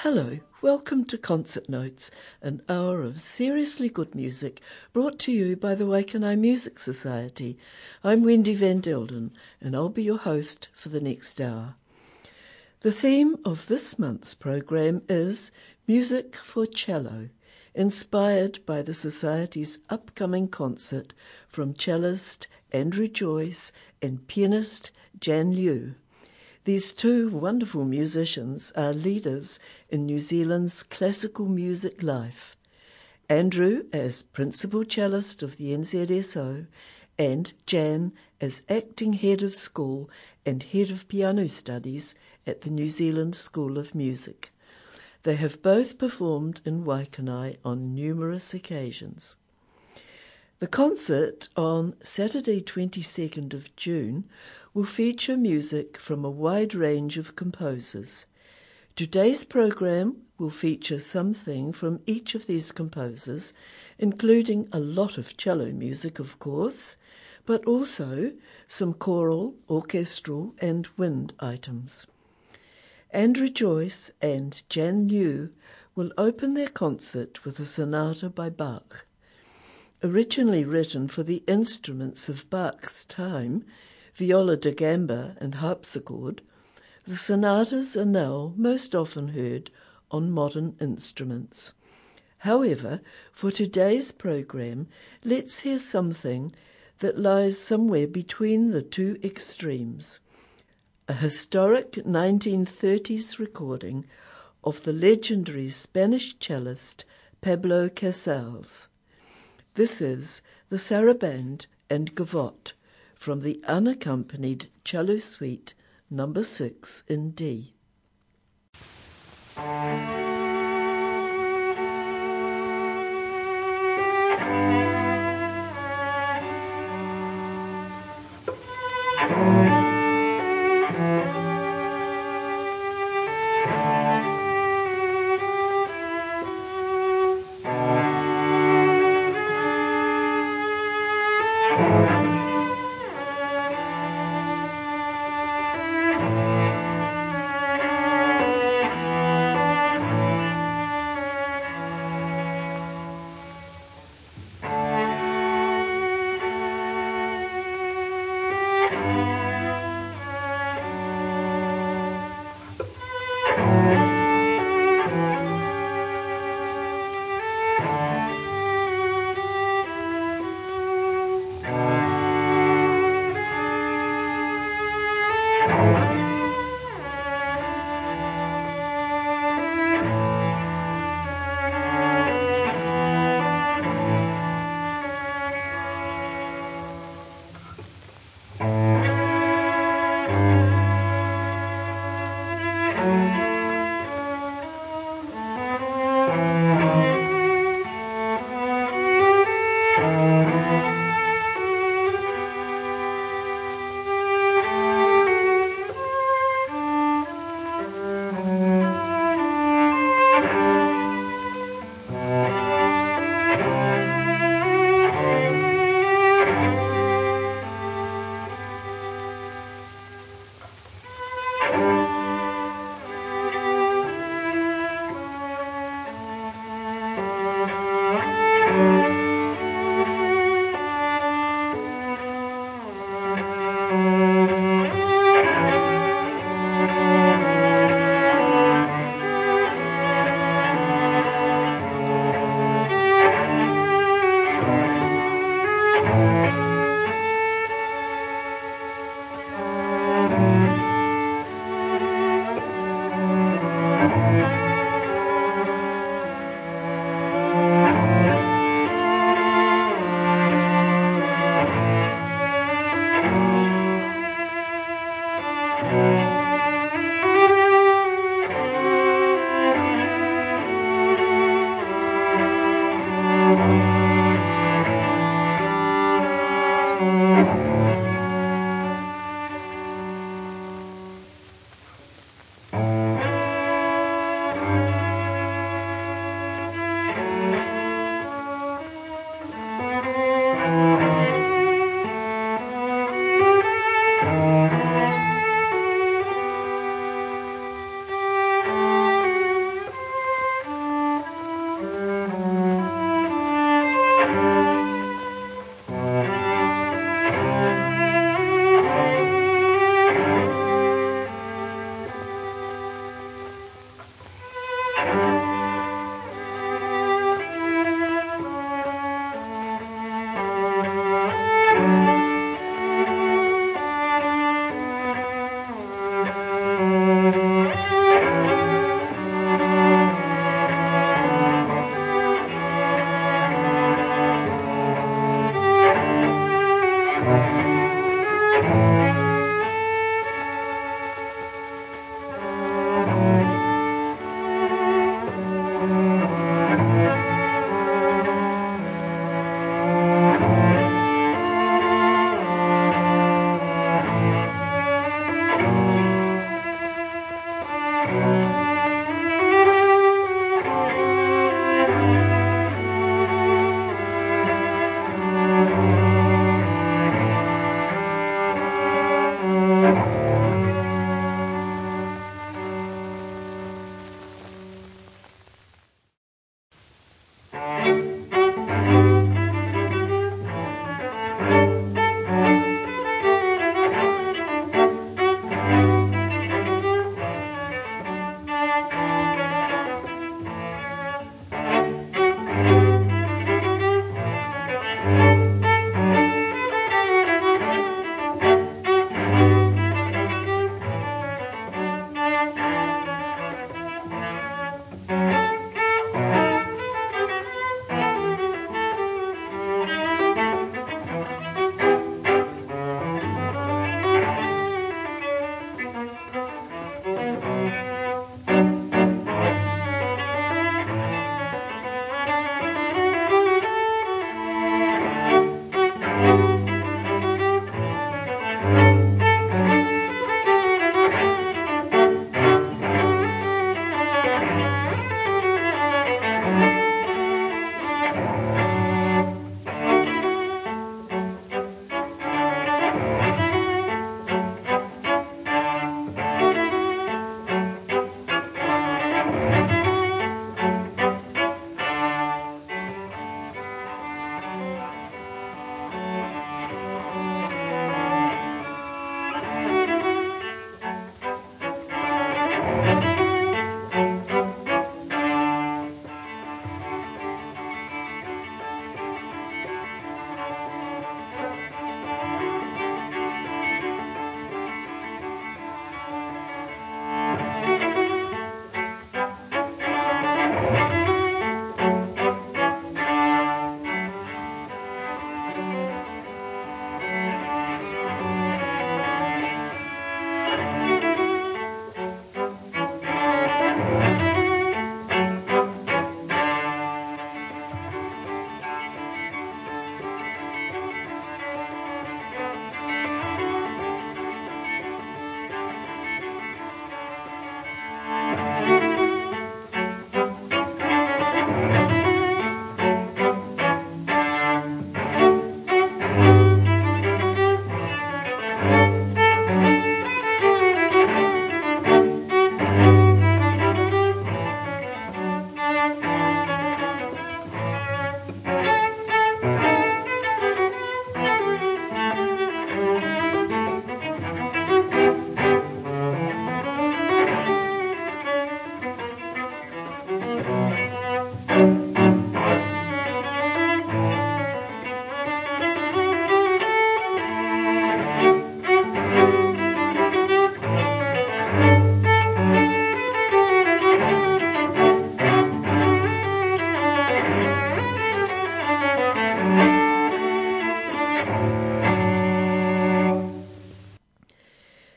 Hello, welcome to Concert Notes, an hour of seriously good music brought to you by the Waikanae Music Society. I'm Wendy Van Delden, and I'll be your host for the next hour. The theme of this month's program is Music for Cello, inspired by the Society's upcoming concert from cellist Andrew Joyce and pianist Jan Liu. These two wonderful musicians are leaders in New Zealand's classical music life. Andrew as principal cellist of the NZSO and Jan as acting head of school and head of piano studies at the New Zealand School of Music. They have both performed in Waikanae on numerous occasions. The concert on Saturday 22nd of June will feature music from a wide range of composers. Today's program will feature something from each of these composers, including a lot of cello music, of course, but also some choral, orchestral and wind items. Andrew Joyce and Jan Liu will open their concert with a sonata by Bach. Originally written for the instruments of Bach's time, viola da gamba and harpsichord, the sonatas are now most often heard on modern instruments. However, for today's program, let's hear something that lies somewhere between the two extremes. A historic 1930s recording of the legendary Spanish cellist Pablo Casals. This is the Sarabande and Gavotte from the unaccompanied cello suite number 6 in D.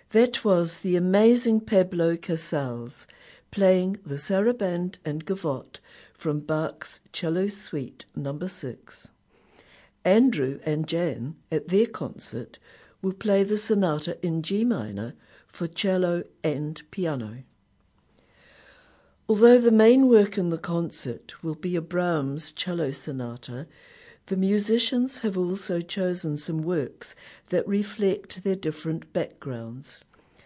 That was the amazing Pablo Casals playing the Sarabande and Gavotte from Bach's Cello Suite No. 6. Andrew and Jan, at their concert, will play the sonata in G minor for cello and piano. Although the main work in the concert will be a Brahms cello sonata, the musicians have also chosen some works that reflect their different backgrounds.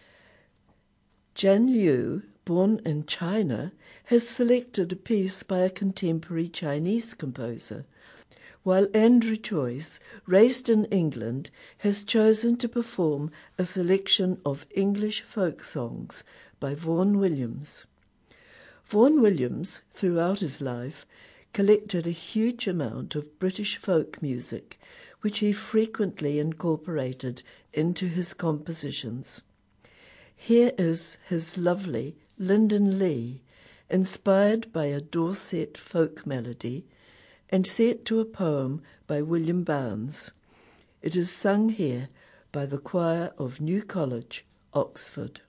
Jan Liu, born in China, has selected a piece by a contemporary Chinese composer, while Andrew Joyce, raised in England, has chosen to perform a selection of English folk songs by Vaughan Williams. Vaughan Williams, throughout his life, collected a huge amount of British folk music, which he frequently incorporated into his compositions. Here is his lovely Linden Lea, inspired by a Dorset folk melody and set to a poem by William Barnes. It is sung here by the choir of New College, Oxford.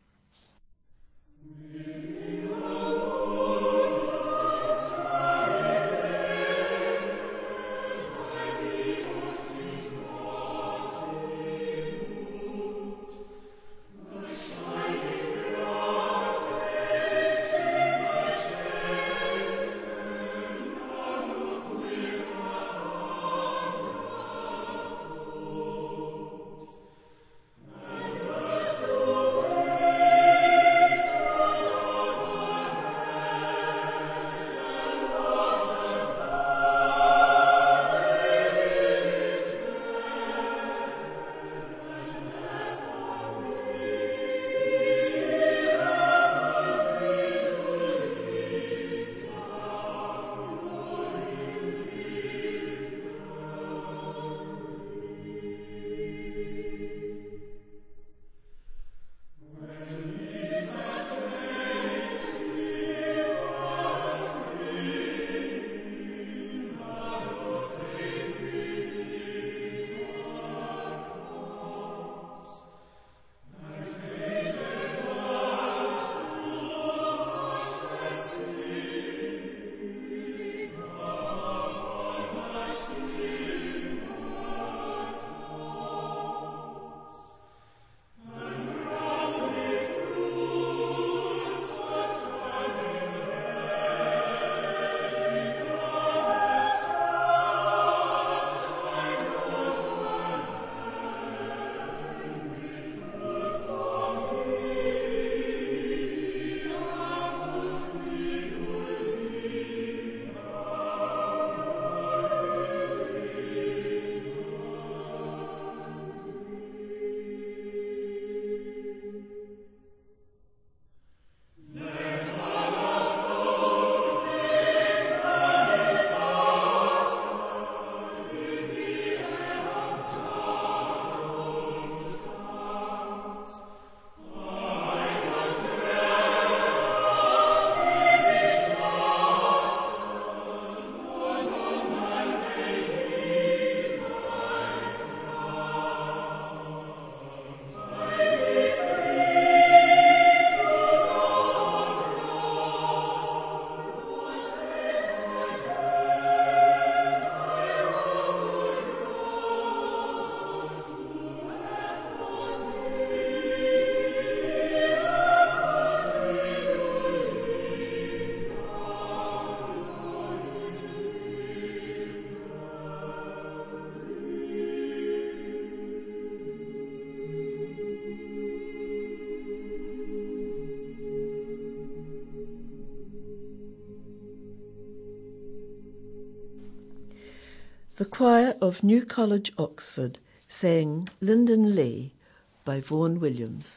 The choir of New College, Oxford, sang Linden Lea by Vaughan Williams.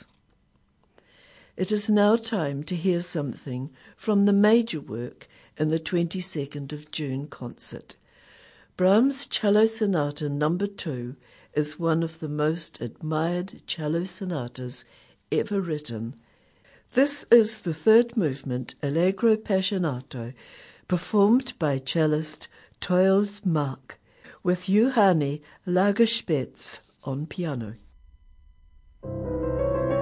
It is now time to hear something from the major work in the 22nd of June concert. Brahms' Cello Sonata No. 2 is one of the most admired cello sonatas ever written. This is the third movement, Allegro Passionato, performed by cellist Toils Mark, with Johanni Lagerspitz on piano.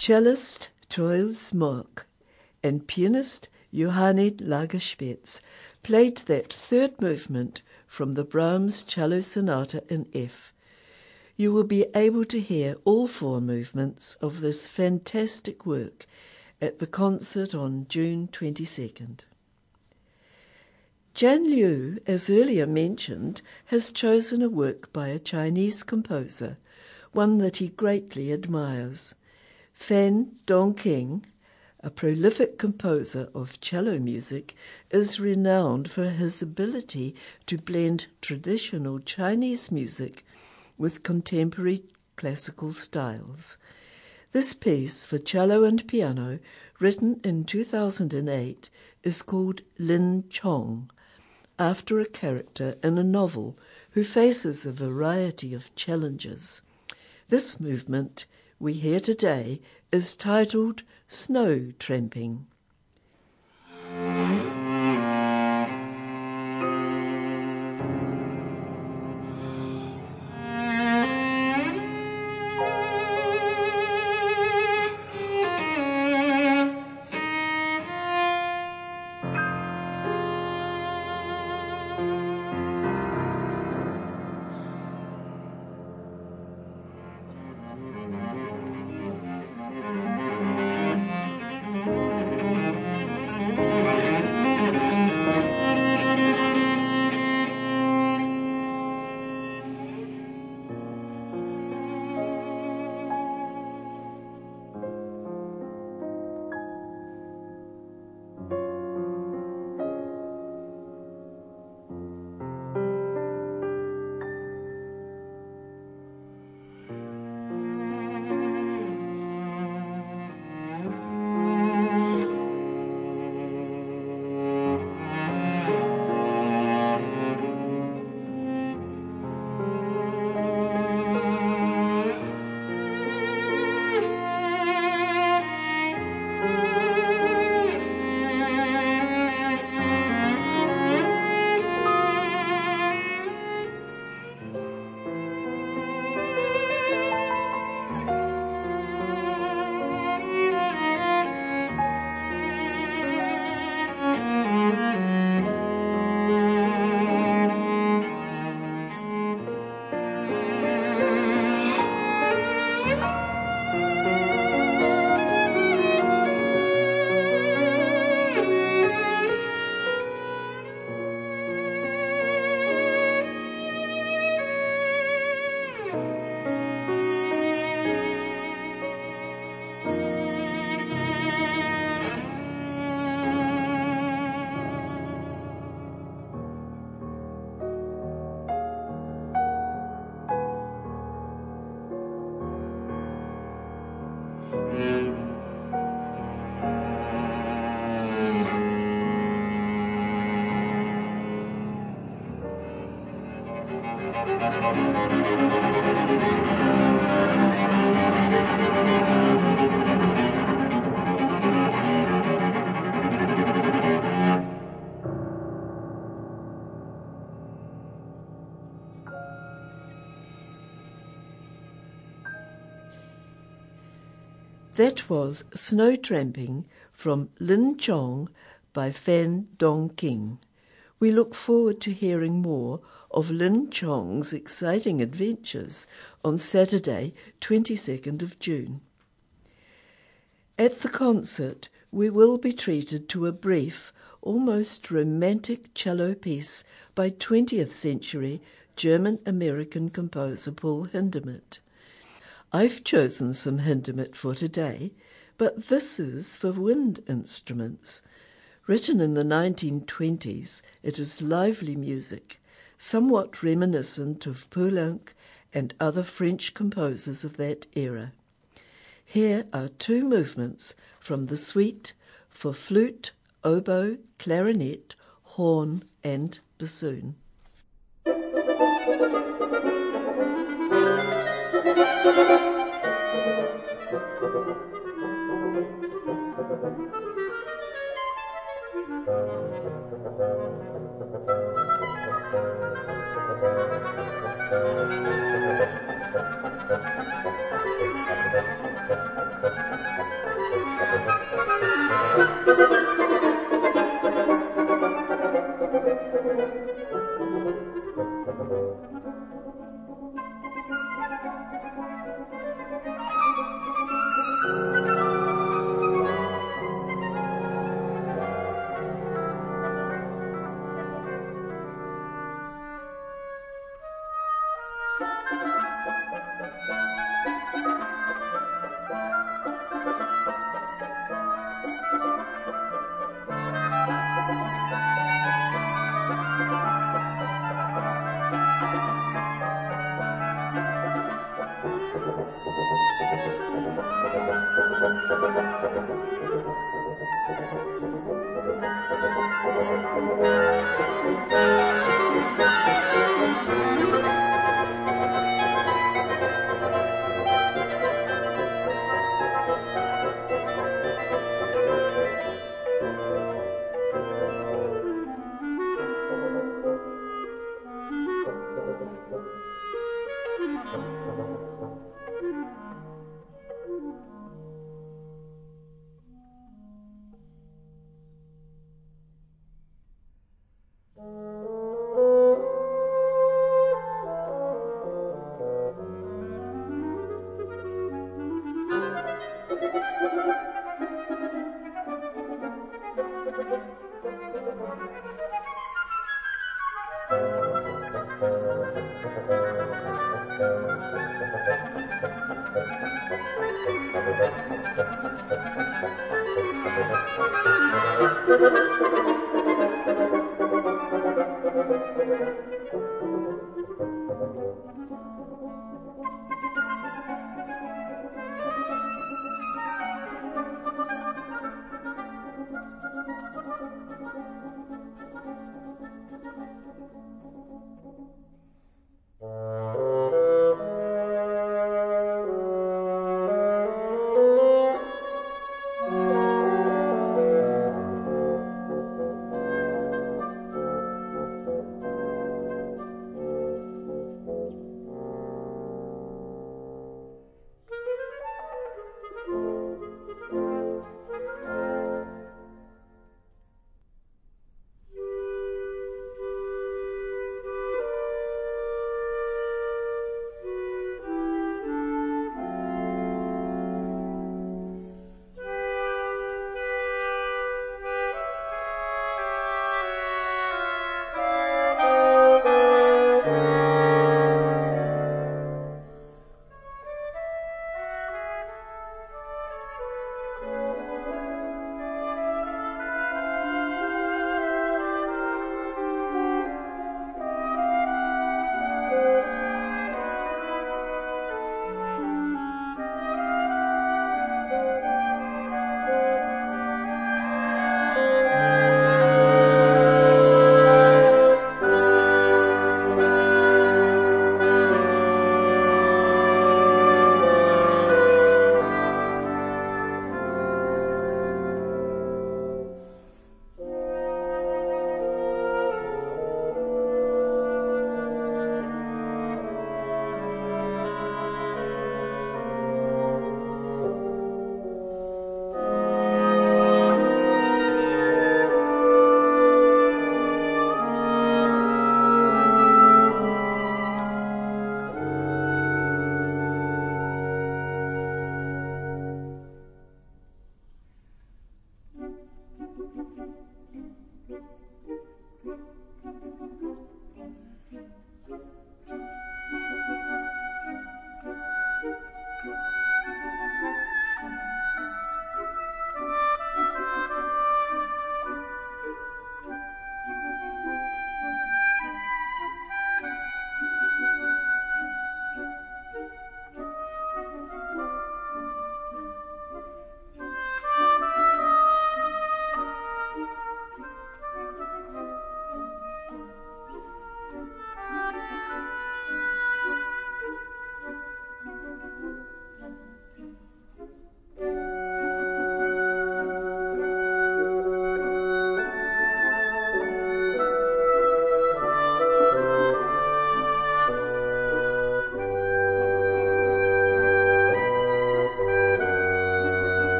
Cellist Troil Smork and pianist Johannes Lagerspitz played that third movement from the Brahms Cello Sonata in F. You will be able to hear all four movements of this fantastic work at the concert on June 22nd. Jan Liu, as earlier mentioned, has chosen a work by a Chinese composer, one that he greatly admires. Fan Dongqing, a prolific composer of cello music, is renowned for his ability to blend traditional Chinese music with contemporary classical styles. This piece for cello and piano, written in 2008, is called Lin Chong, after a character in a novel who faces a variety of challenges. This movement we hear today is titled Snow Tramping. That was Snow Tramping from Lin Chong by Fan Dongqing. We look forward to hearing more of Lin Chong's exciting adventures on Saturday, 22nd of June. At the concert, we will be treated to a brief, almost romantic cello piece by 20th century German-American composer Paul Hindemith. I've chosen some Hindemith for today, but this is for wind instruments. Written in the 1920s, it is lively music, somewhat reminiscent of Poulenc and other French composers of that era. Here are two movements from the suite for flute, oboe, clarinet, horn and bassoon.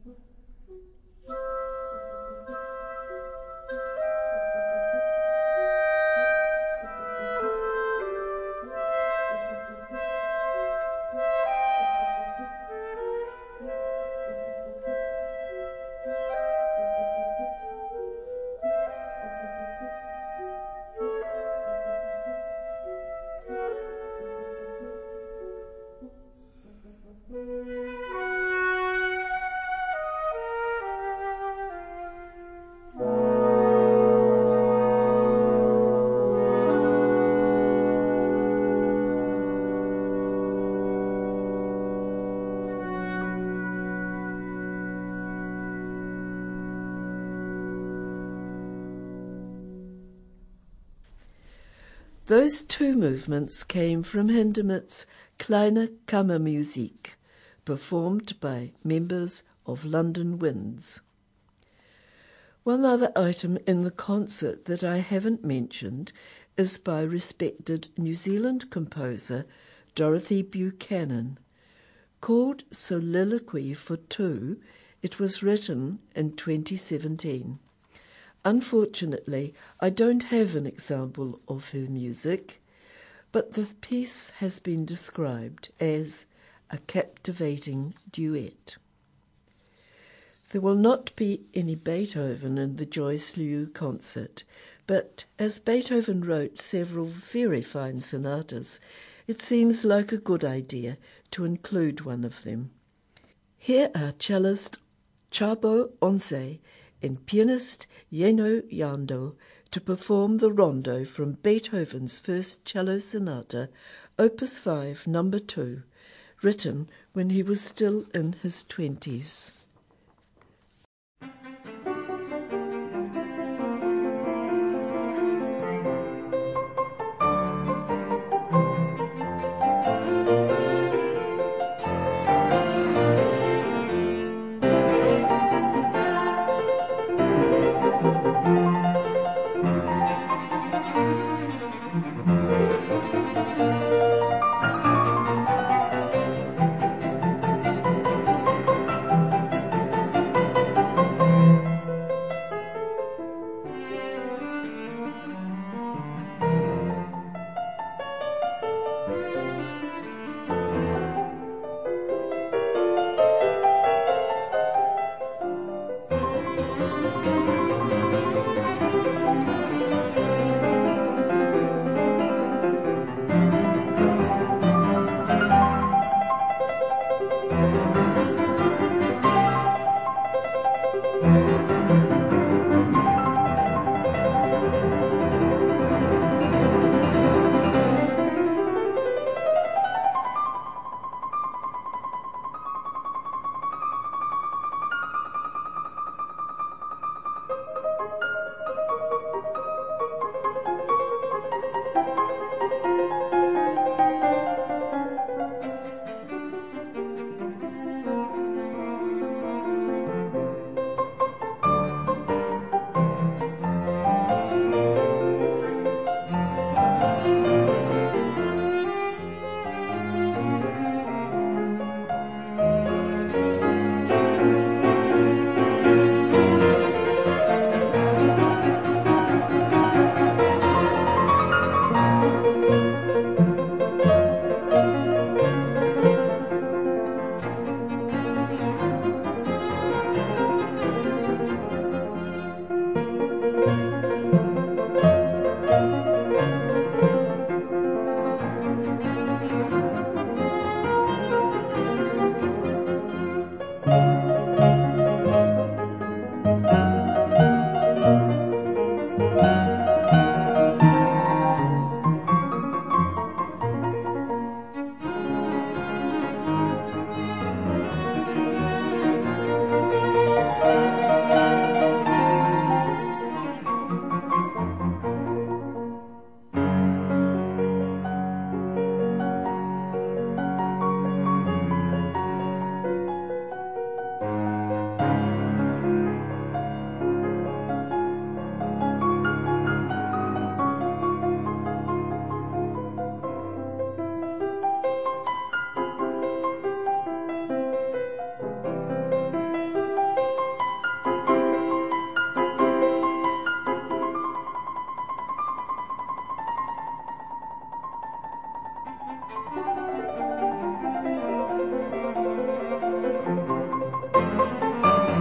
Those two movements came from Hindemith's Kleine Kammermusik, performed by members of London Winds. One other item in the concert that I haven't mentioned is by respected New Zealand composer Dorothy Buchanan. Called Soliloquy for Two, it was written in 2017. Unfortunately, I don't have an example of her music, but the piece has been described as a captivating duet. There will not be any Beethoven in the Joyce Liu concert, but as Beethoven wrote several very fine sonatas, it seems like a good idea to include one of them. Here are cellist Chabo Onse and pianist Yeno Yando to perform the rondo from Beethoven's first cello sonata, Opus 5, No. 2, written when he was still in his 20s.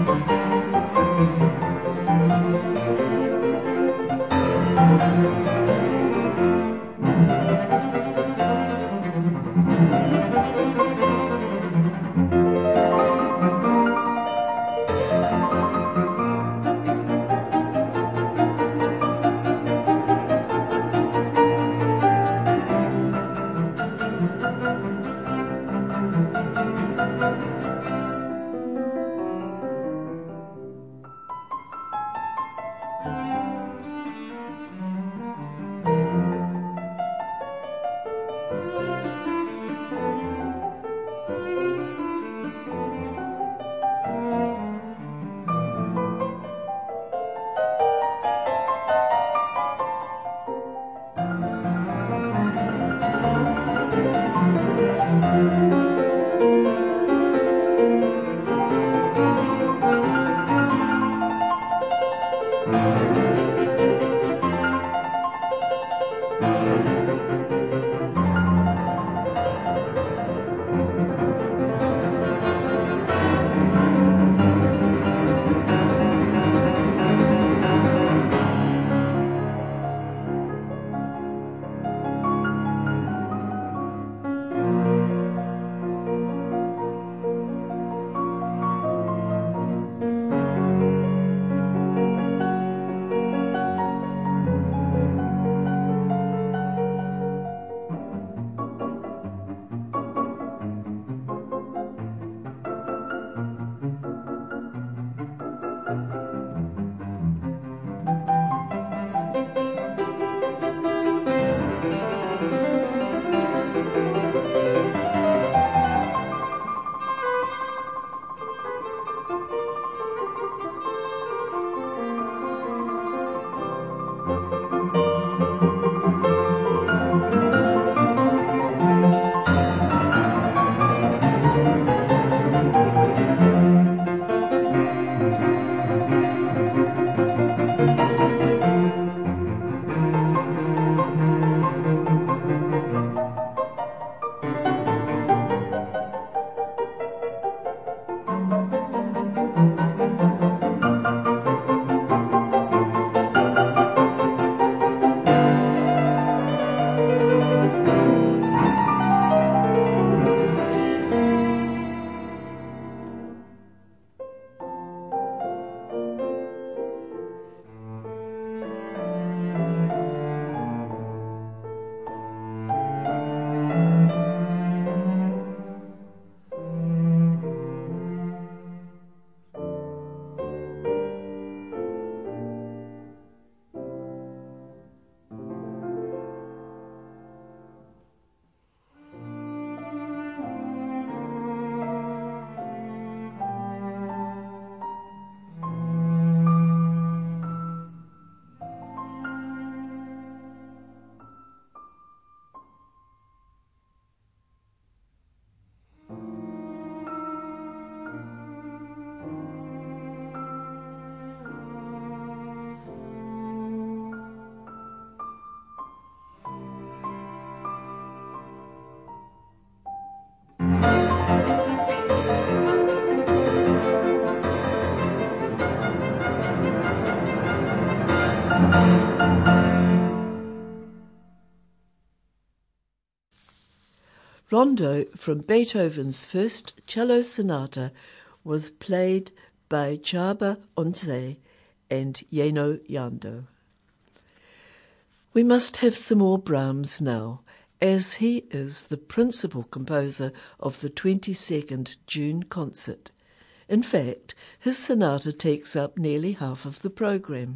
Rondo from Beethoven's first cello sonata was played by Csaba Once and Jenő Jandó. We must have some more Brahms now, as he is the principal composer of the 22nd June concert. In fact, his sonata takes up nearly half of the programme.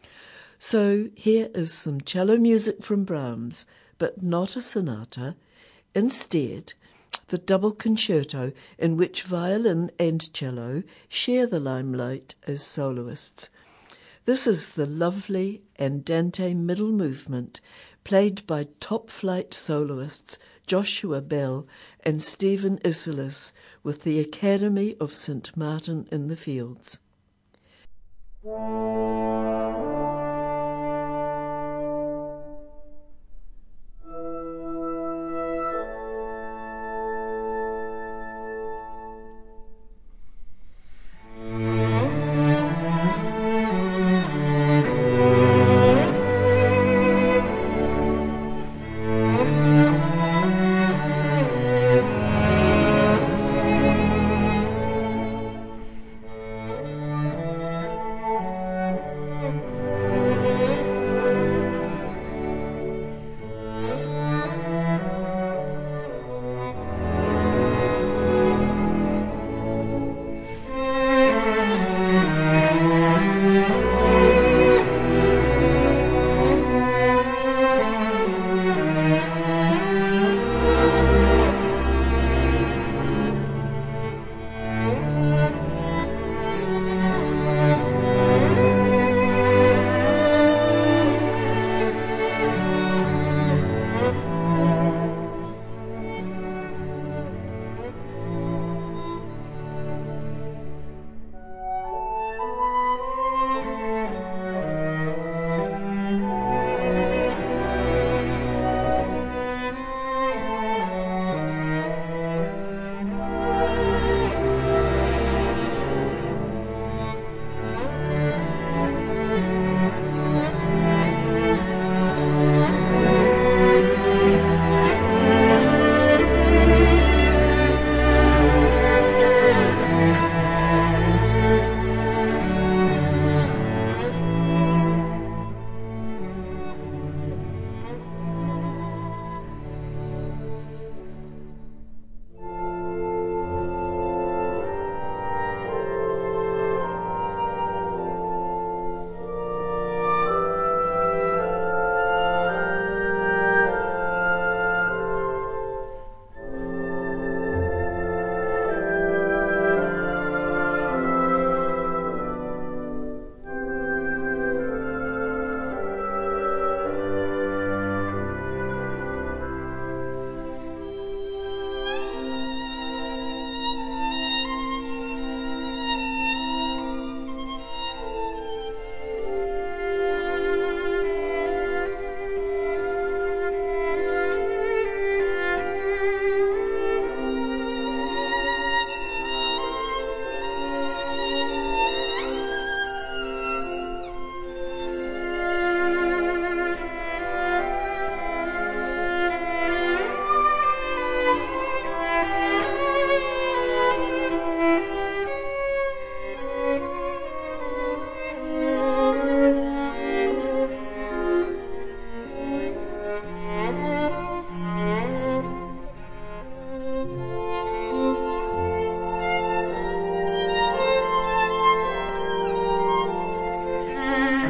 So here is some cello music from Brahms, but not a sonata. Instead, the double concerto in which violin and cello share the limelight as soloists. This is the lovely Andante middle movement, played by top-flight soloists Joshua Bell and Stephen Isserlis with the Academy of St. Martin in the Fields.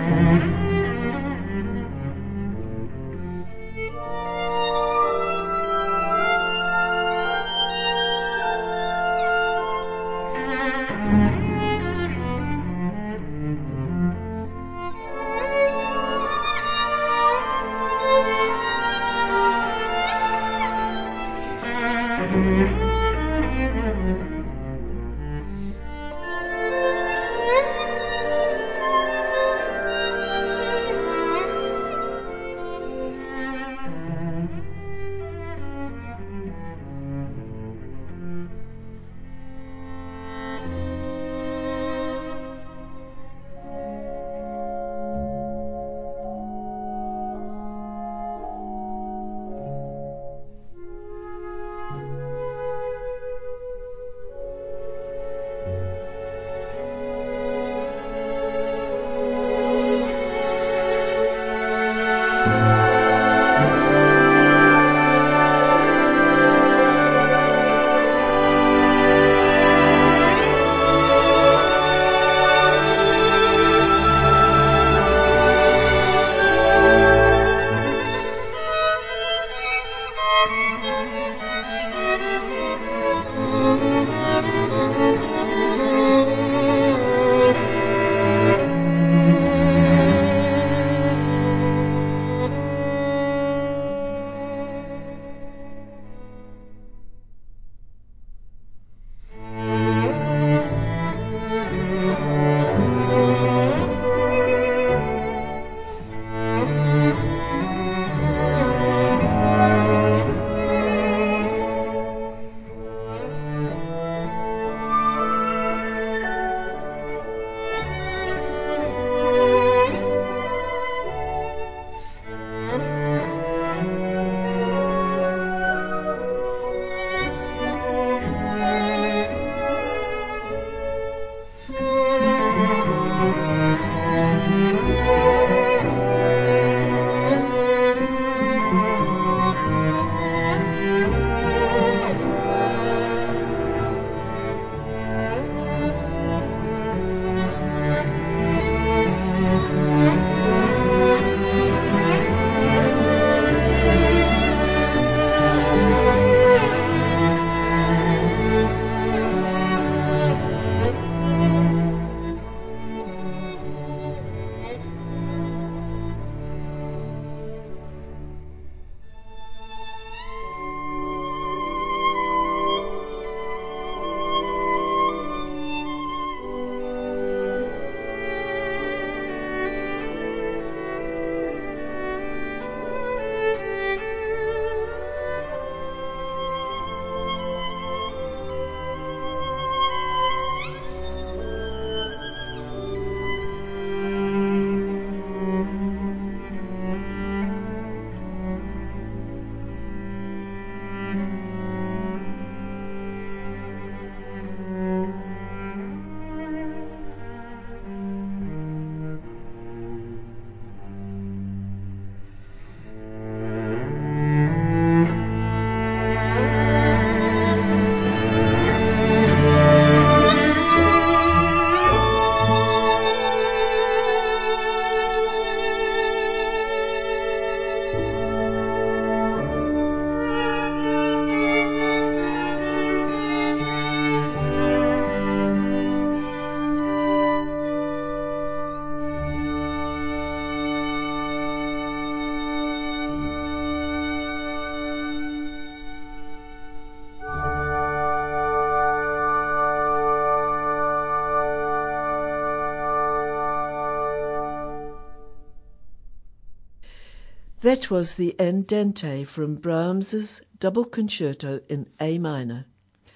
That was the Andante from Brahms's Double Concerto in A minor.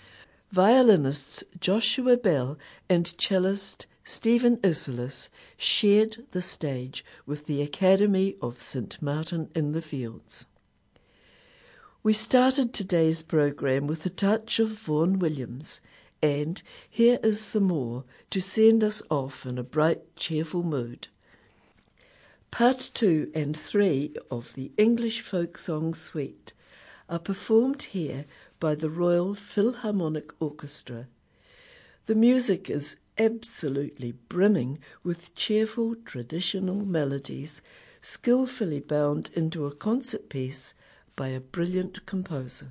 Violinists Joshua Bell and cellist Stephen Isserlis shared the stage with the Academy of St. Martin in the Fields. We started today's program with a touch of Vaughan Williams, and here is some more to send us off in a bright, cheerful mood. Part 2 and 3 of the English Folk Song Suite are performed here by the Royal Philharmonic Orchestra. The music is absolutely brimming with cheerful traditional melodies, skillfully bound into a concert piece by a brilliant composer.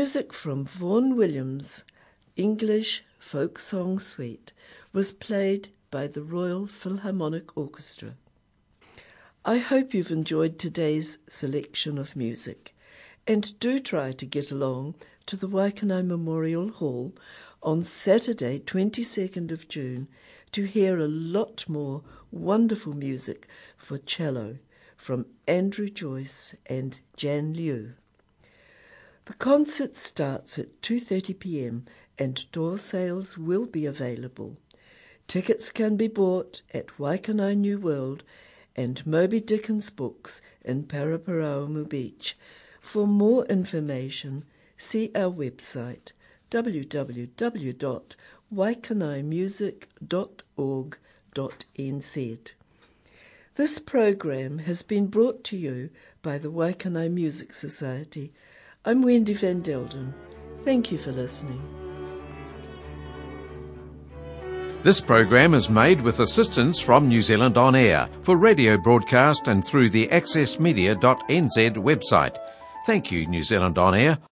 Music from Vaughan Williams' English Folk Song Suite was played by the Royal Philharmonic Orchestra. I hope you've enjoyed today's selection of music, and do try to get along to the Waikanae Memorial Hall on Saturday 22nd of June to hear a lot more wonderful music for cello from Andrew Joyce and Jan Liu. The concert starts at 2:30 p.m. and door sales will be available. Tickets can be bought at Waikanae New World and Moby Dickens Books in Paraparaumu Beach. For more information, see our website www.waikanaemusic.org.nz. This program has been brought to you by the Waikanae Music Society. I'm Wendy Van Delden. Thank you for listening. This program is made with assistance from New Zealand On Air for radio broadcast and through the accessmedia.nz website. Thank you, New Zealand On Air.